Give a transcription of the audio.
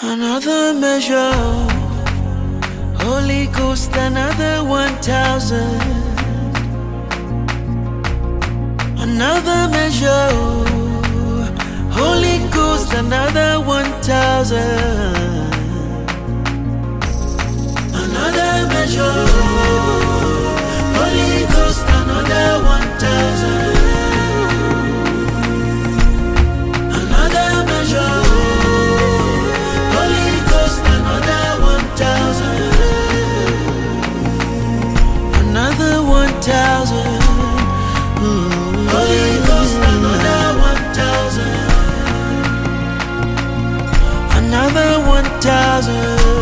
Another measure, Holy Ghost, another 1,000. Another measure, Holy Ghost, another 1,000. Another measure, Holy Ghost, another 1,000. Another measure, Holy Ghost, another 1,000. Another 1,000. Holy Ghost, another 1,000. Another 1,000.